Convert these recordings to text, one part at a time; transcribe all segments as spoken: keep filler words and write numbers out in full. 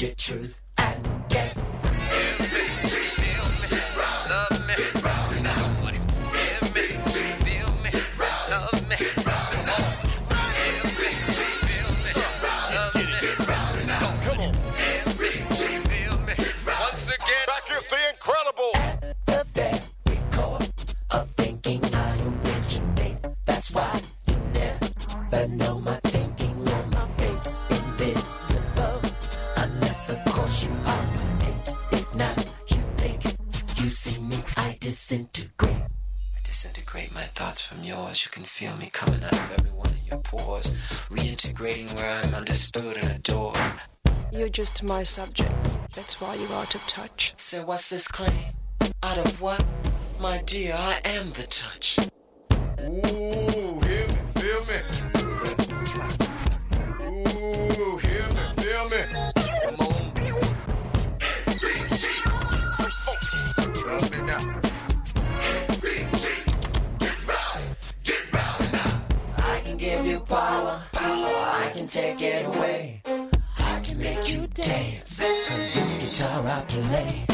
the truth and get disintegrate. I disintegrate my thoughts from yours. You can feel me coming out of every one of your pores, reintegrating where I'm understood and adored. You're just my subject. That's why you're out of touch. So what's this claim? Out of what? My dear, I am the touch. Ooh, hear me, feel me. Ooh, hear me, feel me. Come on. Love me now. I can give you power, I can take it away. I can make you dance, cause this guitar I play.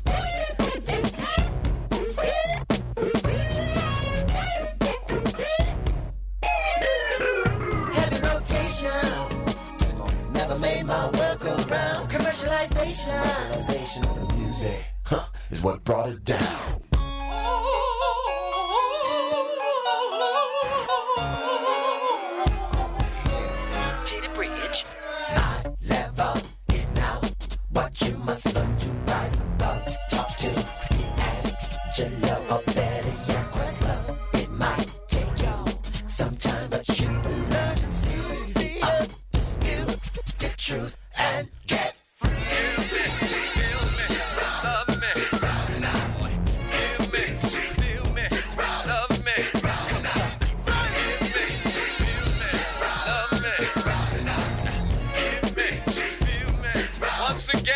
Heavy rotation, never made my world go round. Commercialization, commercialization of the music, huh, is what brought it down. You must learn to rise above. Talk to D'Angelo or better yet, Questlove. It might take you some time, but you will learn to see, uh, dispute the truth and get free. Feel me, love me, hear me, feel me, love me, come on, hear me, feel me, love me, hear me, feel me, once again.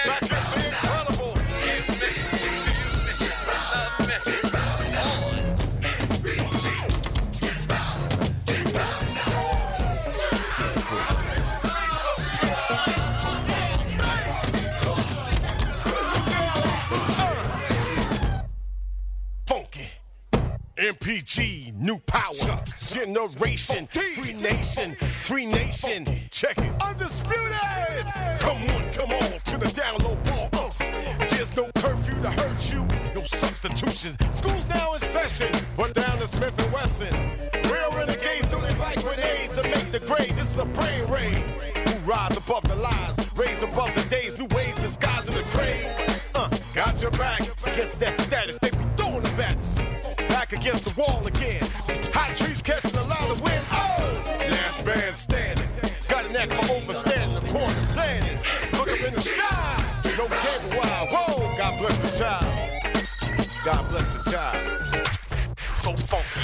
M P G, new power, generation, free nation, free nation, check it, undisputed. Come on, come on, to the down low ball. Uh. There's no curfew to hurt you, no substitutions. School's now in session, put down the Smith and Wessons. Real renegades don't invite grenades to make the grade. This is a brain raid. Who rise above the lies, raise above the days, new ways disguising the trades. Uh, got your back against that status, they be throwing the baddest. Back against the wall again. Hot trees catching a lot of wind. Oh, last man standing. Got an act for overstanding the corner planning. Look up in the sky. No cable wire. Whoa, God bless the child. God bless the child. So funky.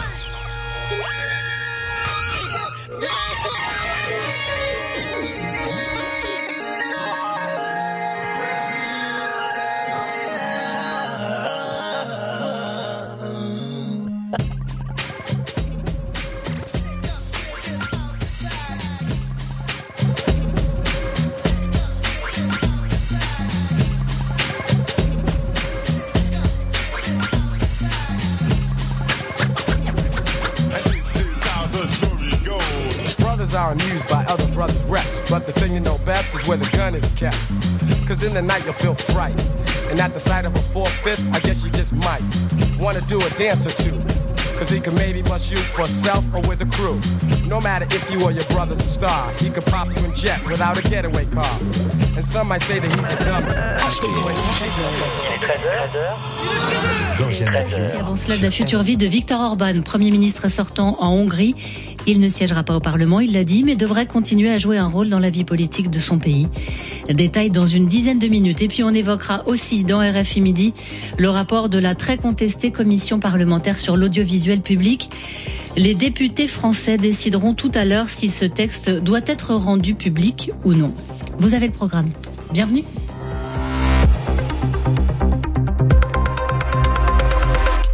Are amused by other brothers' reps, but the thing you know best is where the gun is kept. Cause in the night you'll feel fright, and at the sight of a four-fifth, I guess you just might wanna do a dance or two. Cause he can maybe bust you for self or with a crew. No matter if you or your brother's a star, he could pop you in jet without a getaway car. And some might say that he's a dummy. Avant cela, de la future vie de Viktor Orban, Premier ministre sortant en Hongrie. Il ne siégera pas au Parlement, il l'a dit, mais devrait continuer à jouer un rôle dans la vie politique de son pays. Détail dans une dizaine de minutes. Et puis on évoquera aussi dans R F I Midi le rapport de la très contestée commission parlementaire sur l'audiovisuel public. Les députés français décideront tout à l'heure si ce texte doit être rendu public ou non. Vous avez le programme. Bienvenue. Et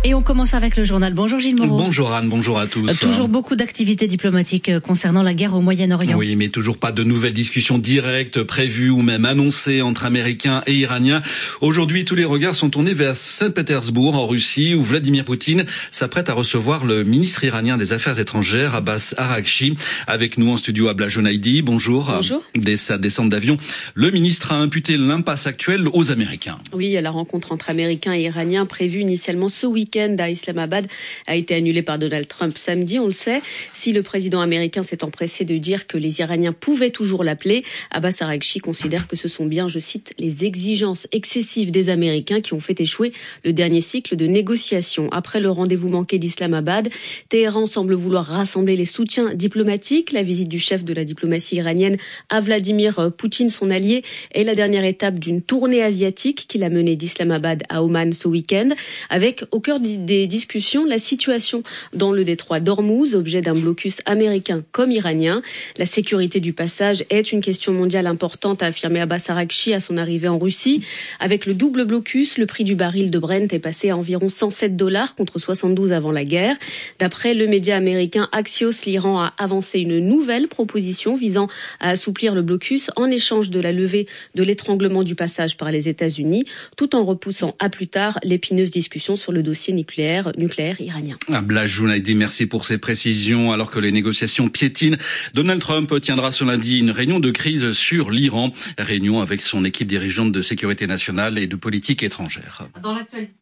Et on commence avec le journal. Bonjour Gilles Moreau. Bonjour Anne, bonjour à tous. Toujours beaucoup d'activités diplomatiques concernant la guerre au Moyen-Orient. Oui, mais toujours pas de nouvelles discussions directes prévues ou même annoncées entre Américains et Iraniens. Aujourd'hui, tous les regards sont tournés vers Saint-Pétersbourg, en Russie, où Vladimir Poutine s'apprête à recevoir le ministre iranien des Affaires étrangères, Abbas Araghchi. Avec nous en studio, Abla Jonaidi. Bonjour. Bonjour. Dès sa descente d'avion, le ministre a imputé l'impasse actuelle aux Américains. Oui, la rencontre entre Américains et Iraniens prévue initialement ce week-end à Islamabad a été annulée par Donald Trump samedi, on le sait. Si le président américain s'est empressé de dire que les Iraniens pouvaient toujours l'appeler, Abbas Araghchi considère que ce sont bien, je cite, les exigences excessives des Américains qui ont fait échouer le dernier cycle de négociations. Après le rendez-vous manqué d'Islamabad, Téhéran semble vouloir rassembler les soutiens diplomatiques. La visite du chef de la diplomatie iranienne à Vladimir Poutine, son allié, est la dernière étape d'une tournée asiatique qu'il a menée d'Islamabad à Oman ce week-end, avec au cœur des discussions la situation dans le détroit d'Ormuz, objet d'un blocus américain comme iranien. La sécurité du passage est une question mondiale importante, a affirmé Abbas Araghchi à son arrivée en Russie. Avec le double blocus, le prix du baril de Brent est passé à environ cent sept dollars contre soixante-douze avant la guerre. D'après le média américain Axios, l'Iran a avancé une nouvelle proposition visant à assouplir le blocus en échange de la levée de l'étranglement du passage par les États-Unis, tout en repoussant à plus tard l'épineuse discussion sur le dossier nucléaire, nucléaire iranien. Abla Jonaidi, merci pour ces précisions. Alors que les négociations piétinent, Donald Trump tiendra ce lundi une réunion de crise sur l'Iran, réunion avec son équipe dirigeante de sécurité nationale et de politique étrangère. Dans l'actualité.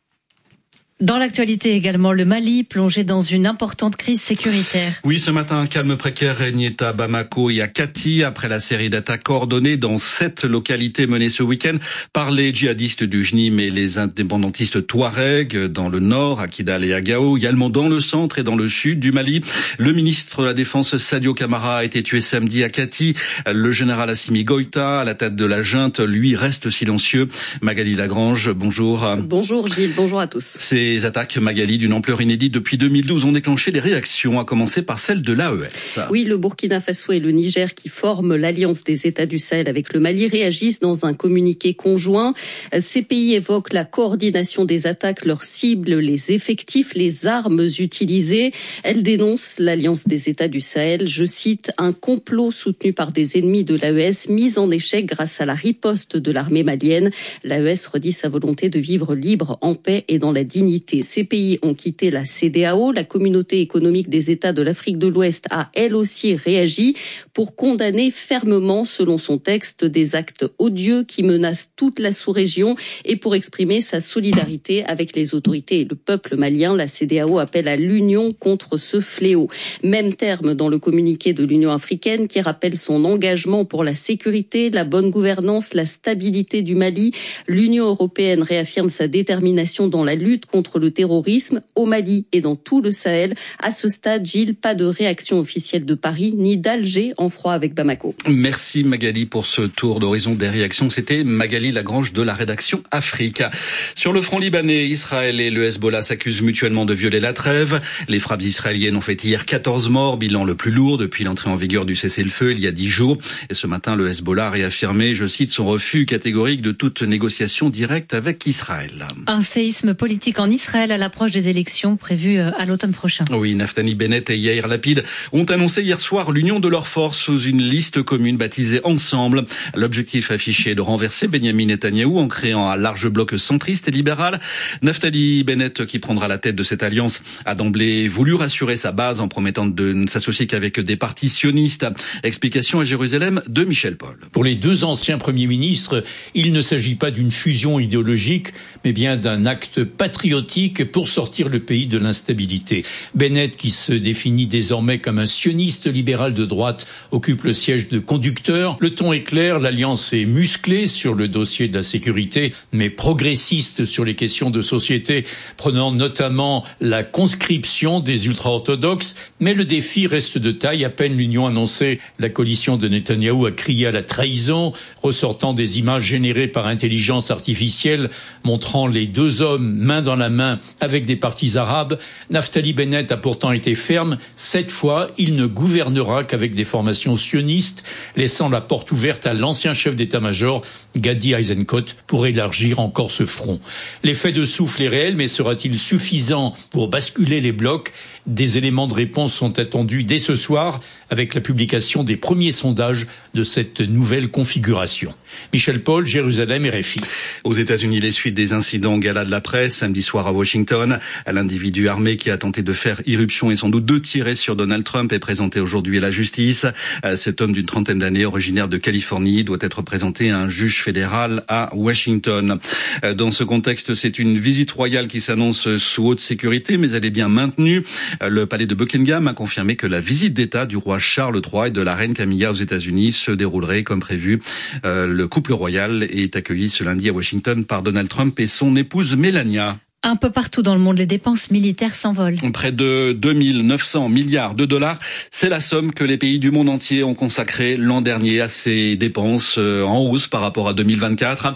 Dans l'actualité également, le Mali plongé dans une importante crise sécuritaire. Oui, ce matin, un calme précaire régnait à Bamako et à Kati après la série d'attaques coordonnées dans sept localités menées ce week-end par les djihadistes du J N I M et les indépendantistes Touaregs dans le nord, à Kidal et à Gao, également dans le centre et dans le sud du Mali. Le ministre de la Défense Sadio Camara a été tué samedi à Kati. Le général Assimi Goïta, à la tête de la junte, lui reste silencieux. Magali Lagrange, bonjour. Bonjour Gilles, bonjour à tous. C'est Les attaques, Magali, d'une ampleur inédite depuis deux mille douze ont déclenché des réactions, à commencer par celle de l'A E S. Oui, le Burkina Faso et le Niger, qui forment l'Alliance des États du Sahel avec le Mali, réagissent dans un communiqué conjoint. Ces pays évoquent la coordination des attaques, leurs cibles, les effectifs, les armes utilisées. Elles dénoncent l'Alliance des États du Sahel, je cite, un complot soutenu par des ennemis de l'A E S, mis en échec grâce à la riposte de l'armée malienne. L'A E S redit sa volonté de vivre libre, en paix et dans la dignité. Ces pays ont quitté la C E D E A O. La communauté économique des États de l'Afrique de l'Ouest a elle aussi réagi pour condamner fermement, selon son texte, des actes odieux qui menacent toute la sous-région et pour exprimer sa solidarité avec les autorités et le peuple malien. La C E D E A O appelle à l'union contre ce fléau. Même terme dans le communiqué de l'Union africaine qui rappelle son engagement pour la sécurité, la bonne gouvernance, la stabilité du Mali. L'Union européenne réaffirme sa détermination dans la lutte contre le terrorisme au Mali et dans tout le Sahel. À ce stade, Gilles, pas de réaction officielle de Paris ni d'Alger en froid avec Bamako. Merci Magali pour ce tour d'horizon des réactions. C'était Magali Lagrange de la rédaction Afrique. Sur le front libanais, Israël et le Hezbollah s'accusent mutuellement de violer la trêve. Les frappes israéliennes ont fait hier quatorze morts, bilan le plus lourd depuis l'entrée en vigueur du cessez-le-feu il y a dix jours. Et ce matin, le Hezbollah a réaffirmé, je cite, son refus catégorique de toute négociation directe avec Israël. Un séisme politique en Israël à l'approche des élections prévues à l'automne prochain. Oui, Naftali Bennett et Yair Lapid ont annoncé hier soir l'union de leurs forces sous une liste commune baptisée Ensemble. L'objectif affiché est de renverser Benyamin Netanyahou en créant un large bloc centriste et libéral. Naftali Bennett, qui prendra la tête de cette alliance, a d'emblée voulu rassurer sa base en promettant de ne s'associer qu'avec des partis sionistes. Explication à Jérusalem de Michel Paul. Pour les deux anciens premiers ministres, il ne s'agit pas d'une fusion idéologique, mais bien d'un acte patriotique pour sortir le pays de l'instabilité. Bennett, qui se définit désormais comme un sioniste libéral de droite, occupe le siège de conducteur. Le ton est clair, l'alliance est musclée sur le dossier de la sécurité, mais progressiste sur les questions de société, prenant notamment la conscription des ultra-orthodoxes. Mais le défi reste de taille. À peine l'union annoncée, la coalition de Netanyahou a crié à la trahison, ressortant des images générées par intelligence artificielle montrant les deux hommes main dans la la main avec des partis arabes. Naftali Bennett a pourtant été ferme. Cette fois, il ne gouvernera qu'avec des formations sionistes, laissant la porte ouverte à l'ancien chef d'état-major, Gadi Eisenkot, pour élargir encore ce front. L'effet de souffle est réel, mais sera-t-il suffisant pour basculer les blocs ? Des éléments de réponse sont attendus dès ce soir avec la publication des premiers sondages de cette nouvelle configuration. Michel Paul, Jérusalem, R F I. Aux États-Unis, les suites des incidents gala de la presse samedi soir à Washington. L'individu armé qui a tenté de faire irruption et sans doute de tirer sur Donald Trump est présenté aujourd'hui à la justice. Cet homme d'une trentaine d'années, originaire de Californie, doit être présenté à un juge fédéral à Washington. Dans ce contexte, c'est une visite royale qui s'annonce sous haute sécurité, mais elle est bien maintenue. Le palais de Buckingham a confirmé que la visite d'État du roi Charles trois et de la reine Camilla aux États-Unis se déroulerait comme prévu. Euh, le couple royal est accueilli ce lundi à Washington par Donald Trump et son épouse Melania. Un peu partout dans le monde, les dépenses militaires s'envolent. Près de deux mille neuf cents milliards de dollars, c'est la somme que les pays du monde entier ont consacrée l'an dernier à ces dépenses en hausse par rapport à deux mille vingt-quatre.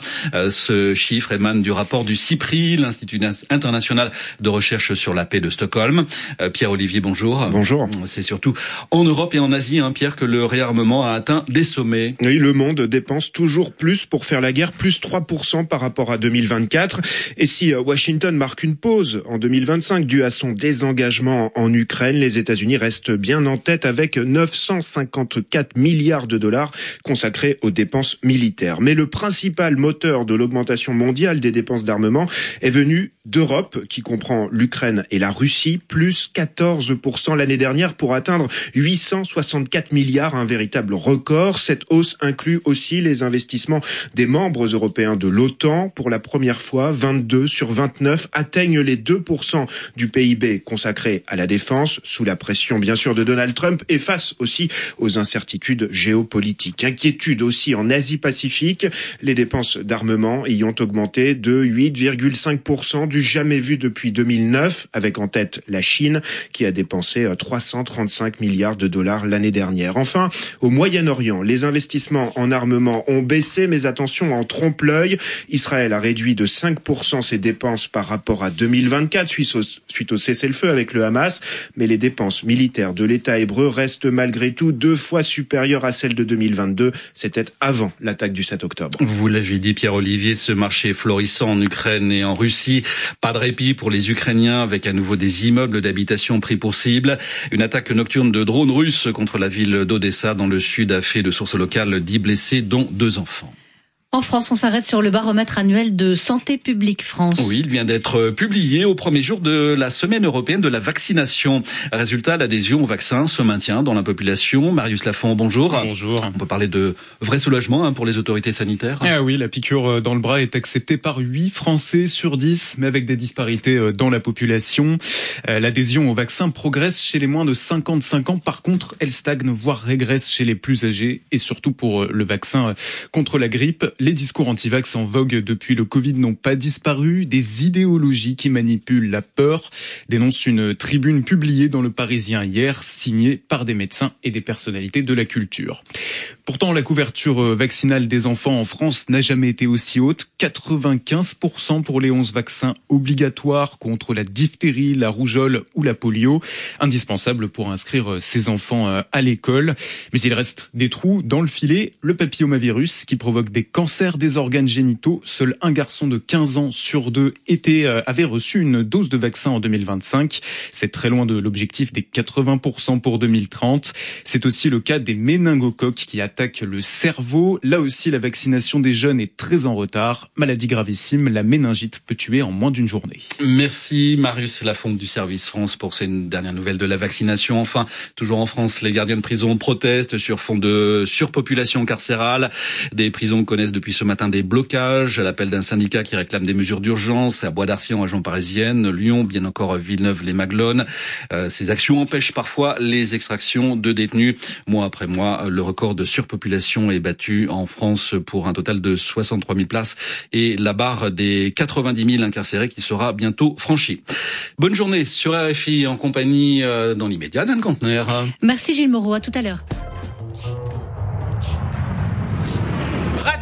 Ce chiffre émane du rapport du CIPRI, l'Institut international de recherche sur la paix de Stockholm. Pierre-Olivier, bonjour. Bonjour. C'est surtout en Europe et en Asie, hein, Pierre, que le réarmement a atteint des sommets. Oui, le monde dépense toujours plus pour faire la guerre, plus trois pour cent par rapport à deux mille vingt-quatre. Et si Washington marque une pause en deux mille vingt-cinq due à son désengagement en Ukraine, les États-Unis restent bien en tête avec neuf cent cinquante-quatre milliards de dollars consacrés aux dépenses militaires. Mais le principal moteur de l'augmentation mondiale des dépenses d'armement est venu d'Europe, qui comprend l'Ukraine et la Russie, plus quatorze pour cent l'année dernière pour atteindre huit cent soixante-quatre milliards, un véritable record. Cette hausse inclut aussi les investissements des membres européens de l'OTAN. Pour la première fois, vingt-deux sur vingt-neuf atteignent les deux pour cent du P I B consacré à la défense, sous la pression bien sûr de Donald Trump et face aussi aux incertitudes géopolitiques. Inquiétude aussi en Asie-Pacifique, les dépenses d'armement y ont augmenté de huit virgule cinq pour cent, du jamais vu depuis deux mille neuf, avec en tête la Chine qui a dépensé trois cent trente-cinq milliards de dollars l'année dernière. Enfin, au Moyen-Orient, les investissements en armement ont baissé, mais attention, en trompe-l'œil, Israël a réduit de cinq pour cent ses dépenses par rapport à deux mille vingt-quatre suite au, suite au cessez-le-feu avec le Hamas, mais les dépenses militaires de l'État hébreu restent malgré tout deux fois supérieures à celles de deux mille vingt-deux. C'était avant l'attaque du sept octobre. Vous l'avez dit, Pierre-Olivier, ce marché florissant en Ukraine et en Russie. Pas de répit pour les Ukrainiens avec à nouveau des immeubles d'habitation pris pour cible. Une attaque nocturne de drones russes contre la ville d'Odessa dans le sud a fait de sources locales dix blessés, dont deux enfants. En France, on s'arrête sur le baromètre annuel de Santé publique France. Oui, il vient d'être publié au premier jour de la semaine européenne de la vaccination. Résultat, l'adhésion au vaccin se maintient dans la population. Marius Lafont, bonjour. Bonjour. On peut parler de vrai soulagement hein, pour les autorités sanitaires. Ah oui, la piqûre dans le bras est acceptée par huit Français sur dix, mais avec des disparités dans la population. L'adhésion au vaccin progresse chez les moins de cinquante-cinq ans. Par contre, elle stagne, voire régresse chez les plus âgés, et surtout pour le vaccin contre la grippe. Les discours anti-vax en vogue depuis le Covid n'ont pas disparu. Des idéologies qui manipulent la peur, dénonce une tribune publiée dans Le Parisien hier, signée par des médecins et des personnalités de la culture. Pourtant, la couverture vaccinale des enfants en France n'a jamais été aussi haute. quatre-vingt-quinze pour cent pour les onze vaccins obligatoires contre la diphtérie, la rougeole ou la polio, indispensable pour inscrire ses enfants à l'école. Mais il reste des trous dans le filet. Le papillomavirus qui provoque des cancers des organes génitaux. Seul un garçon de quinze ans sur deux était, euh, avait reçu une dose de vaccin en deux mille vingt-cinq. C'est très loin de l'objectif des quatre-vingts pour cent pour deux mille trente. C'est aussi le cas des méningocoques qui attaquent le cerveau. Là aussi, la vaccination des jeunes est très en retard. Maladie gravissime, la méningite peut tuer en moins d'une journée. Merci Marius Lafont du Service France pour ces dernières nouvelles de la vaccination. Enfin, toujours en France, les gardiens de prison protestent sur fond de surpopulation carcérale. Des prisons connaissent depuis ce matin des blocages à l'appel d'un syndicat qui réclame des mesures d'urgence à Bois d'Arcy en région parisienne, Lyon, bien encore Villeneuve-les-Maglones. Euh, ces actions empêchent parfois les extractions de détenus. Mois après mois, le record de surpopulation est battu en France pour un total de soixante-trois mille places et la barre des quatre-vingt-dix mille incarcérés qui sera bientôt franchie. Bonne journée sur R F I en compagnie euh, dans l'immédiat d'Anne Contener. Merci Gilles Moreau, à tout à l'heure. Radio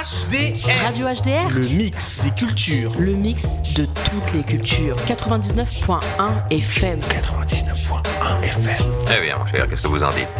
H D R. Radio H D R. Le mix des cultures. Le mix de toutes les cultures. quatre-vingt-dix-neuf point un F M. quatre-vingt-dix-neuf point un F M. Eh bien, mon cher, qu'est-ce que vous en dites?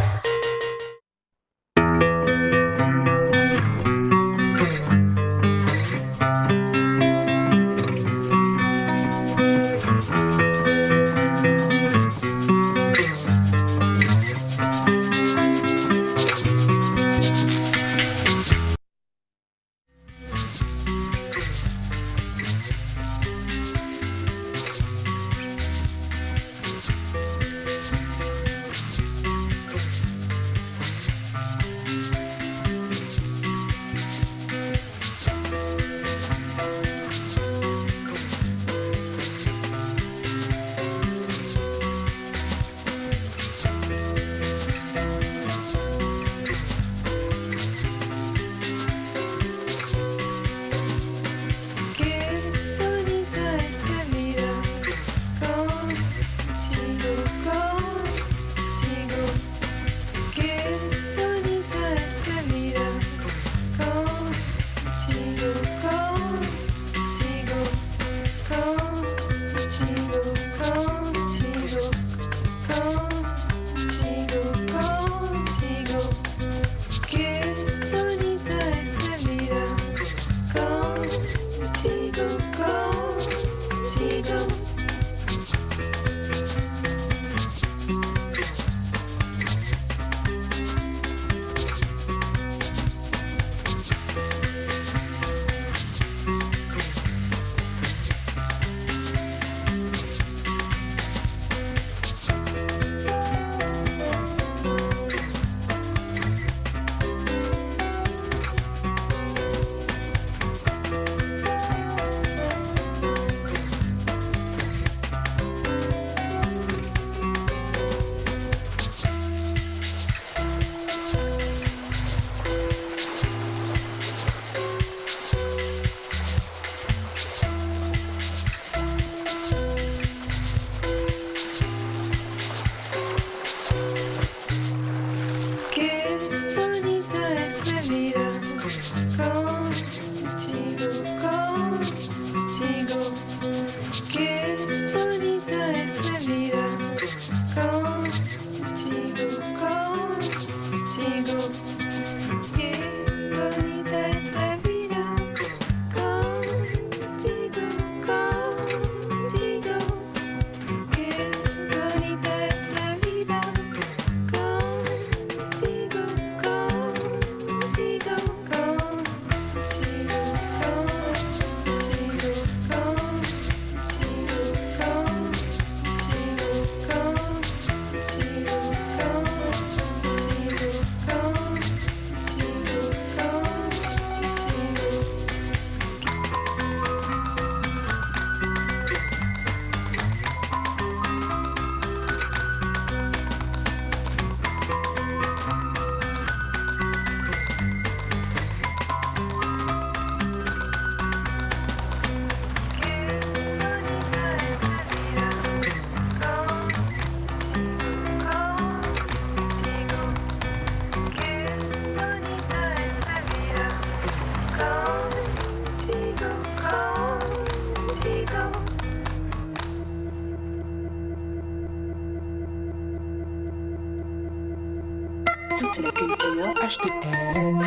Toute la culture H D R.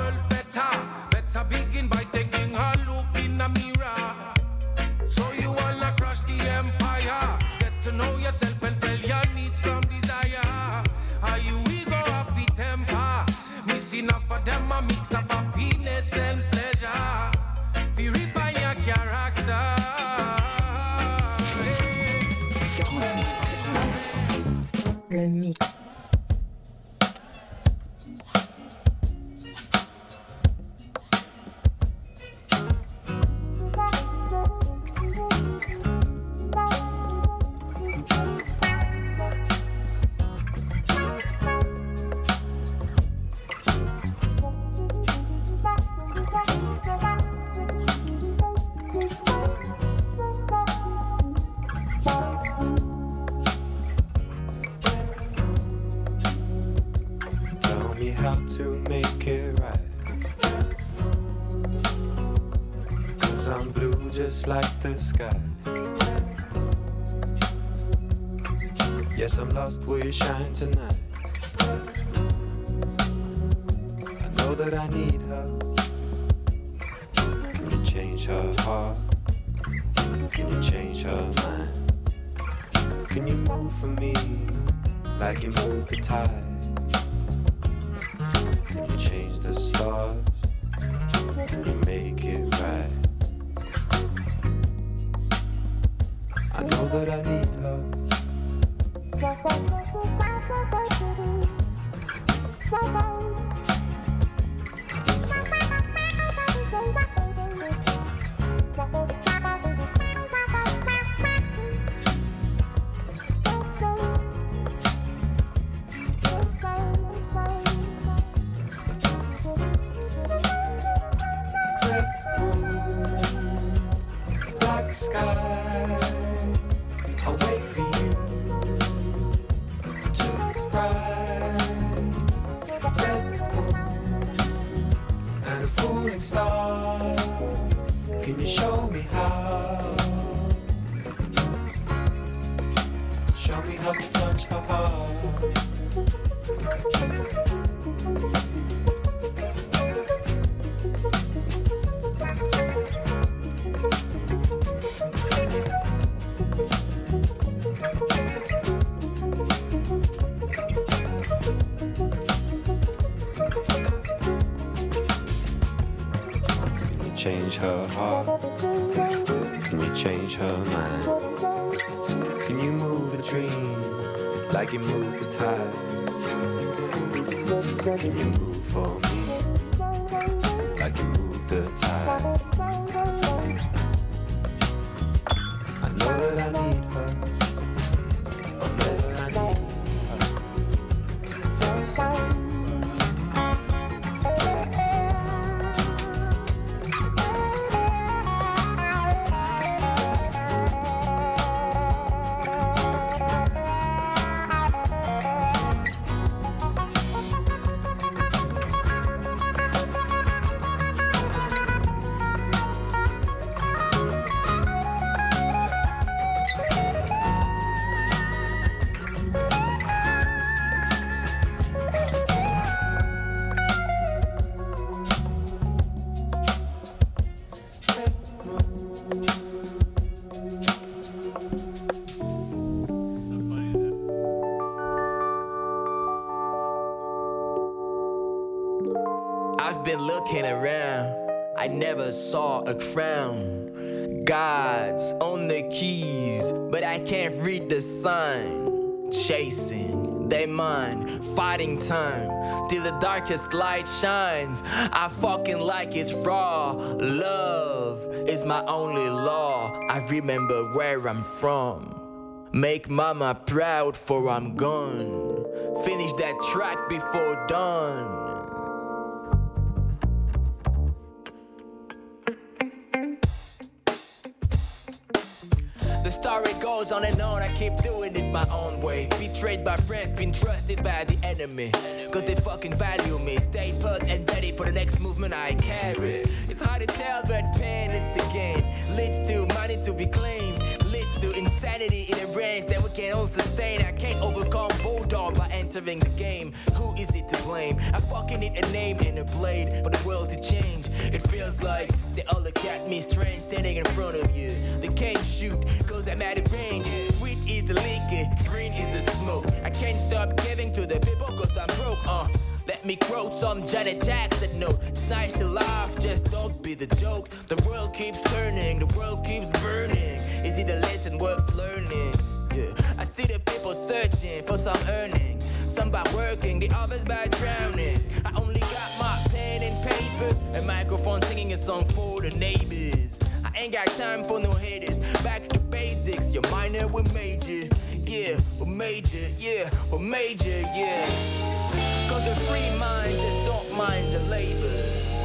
Begin by taking a look in the mirror. So you wanna le mix. Like the sky. Yes, I'm lost, will you shine tonight? I know that I need her. Can you change her heart? Can you change her mind? Can you move for me like you move the tide? Can you change the stars? Can you make it right? I know that I need her. Black sky. Away for you to rise, red moon and a falling star. Can you show me how? Show me how to touch her heart. Change her heart? Can you change her mind? Can you move the dream like you move the tide? Can you move for me like you move the tide? I know that I need her. Unless I need her. I've been looking around, I never saw a crown. God's on the keys, but I can't read the sign. Chasing they mind, fighting time till the darkest light shines. I fucking like it raw. Love is my only law. I remember where I'm from. Make mama proud for I'm gone. Finish that track before dawn. The story goes on and on, I keep doing it my own way. Betrayed by friends, been trusted by the enemy. Cause they fucking value me. Stay put and ready for the next movement I carry. It's hard to tell, but pain leads to gain. Leads to money to be claimed. Leads to insanity in a range that we can all sustain. I can't overcome bulldog by entering the game. Who is it to blame? I fucking need a name and a blade for the world to change. It feels like they all look at me strange standing in front of you. They can't shoot cause I'm at a range. Sweet is the liquor, green is the smoke. I can't stop giving to the people cause I'm broke, uh Let me quote some Janet Jackson note. It's nice to laugh, just don't be the joke. The world keeps turning, the world keeps burning. Is it a lesson worth learning? Yeah. I see the people people searching for some earning. Some by working, the others by drowning. I only got my pen and paper, a microphone singing a song for the neighbors. I ain't got time for no haters. Back to basics, you're minor, we're major. Yeah, we're major, yeah, we're major, yeah. Cause the free minds just don't mind the labor.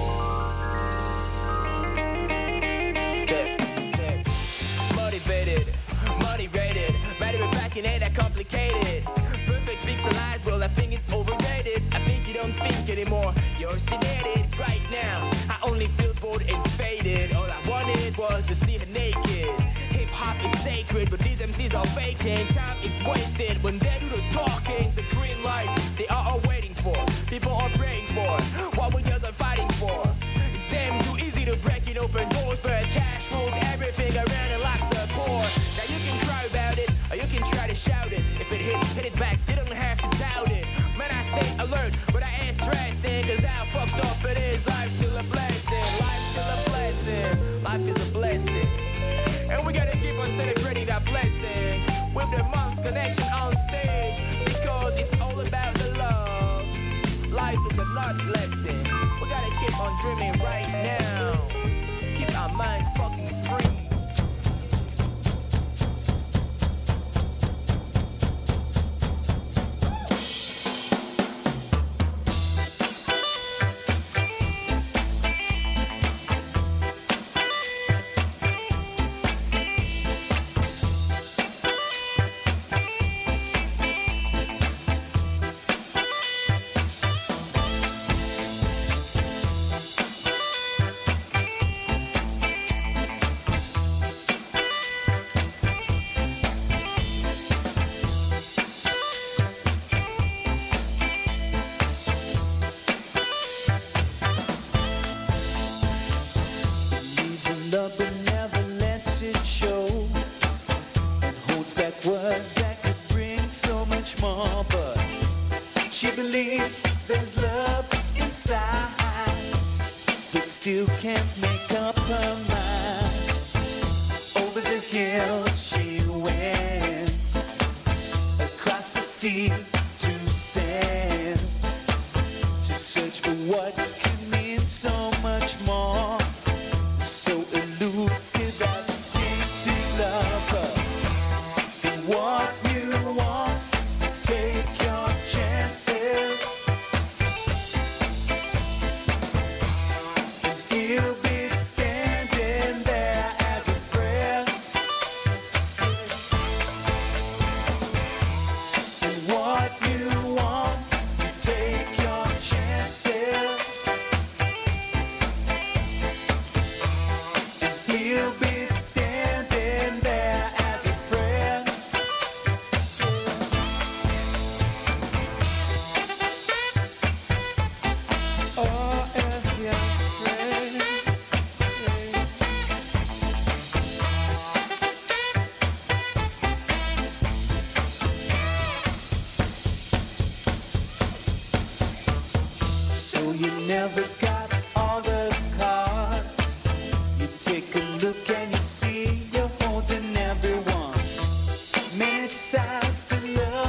Check, check. Motivated, motivated. Matter of fact, it ain't that complicated. Perfect pixelized, well, I think it's overrated. I think you don't think anymore, you're sedated right now. I only feel bored and faded. All I wanted was to see her naked. Hip-hop is sacred, but these M Cs are faking. Time is wasted when they do the talking. The green light, they are all waiting for. People are praying for what we girls are fighting for. It's damn too easy to break it open doors, but cash rules everything around and locks the poor. Now you can cry about it, or you can try to shout it. If it hits, hit it back, you don't have to doubt it. Man, I stay alert, but I ain't stressing, cause how fucked up it is, life's still a blessing. Life's still a blessing, life is a blessing. And we gotta keep on celebrating that blessing with the Monks Connection on stage, because it's all about the love. Life is a not blessing. We gotta keep on dreaming right now. Keep our minds fucking free. There's love inside, but still can't make up her mind. Over the hills she went, across the sea to send, to search for what could mean so much more. So elusive, addicted lover, and what you want, take your chances. You'll be standing there as a friend. And what you want, you take your chances. And you'll be standing there as a friend. Oh, as your friend. So you never got all the cards. You take a look and you see you're holding everyone. Many sides to love.